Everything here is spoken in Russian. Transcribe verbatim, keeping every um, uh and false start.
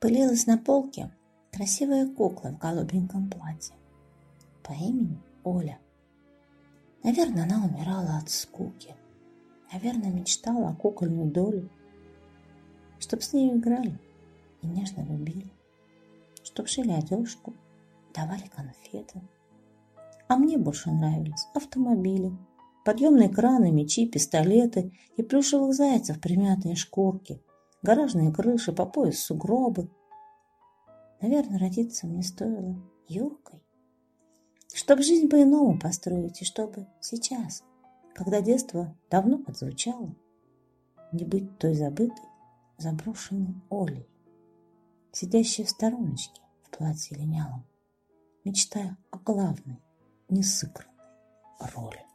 Пылилась на полке красивая кукла в голубеньком платье по имени Оля. Наверное, она умирала от скуки. Наверное, мечтала о кукольной доле, чтоб с нею играли и нежно любили, чтоб шили одежку, давали конфеты. А мне больше нравились автомобили, подъемные краны, мечи, пистолеты и плюшевых зайцев примятые шкурки, гаражные крыши, по пояс сугробы. Наверное, родиться мне стоило Юркой, чтоб жизнь по-иному построить, и чтобы сейчас, когда детство давно отзвучало, не быть той забытой, заброшенной Олей, сидящей в стороночке в платье линялом, мечтая о главной, несыгранной роли.